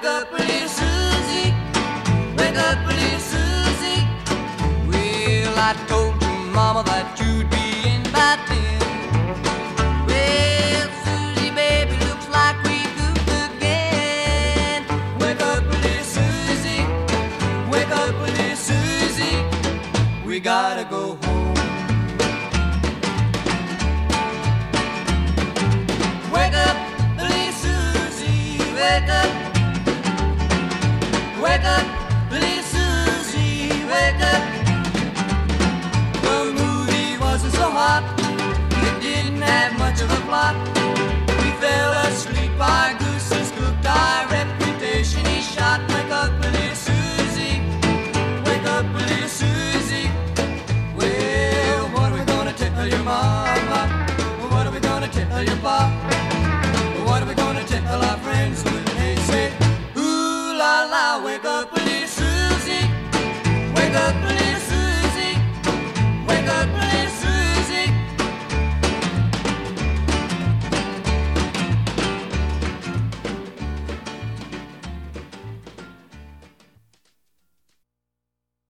wake up, little Susie. Wake up, little Susie. Well, I told your mama that you'd be in by 10. Well, Susie, baby, looks like we goofed again. Wake up, little Susie. Wake up, little Susie. We gotta go home. Wake up, little Susie. Wake up. Wake up, little Susie. Wake up. The movie wasn't so hot. It didn't have much of a plot. We fell asleep. Our gooses cooked. Our reputation is shot. Wake up, little Susie. Wake up, little Susie. Well, what are we gonna tell your mama? What are we gonna tell your pop? What are we gonna tell our friends when they say, ooh la la, wake up, little Susie, wake up,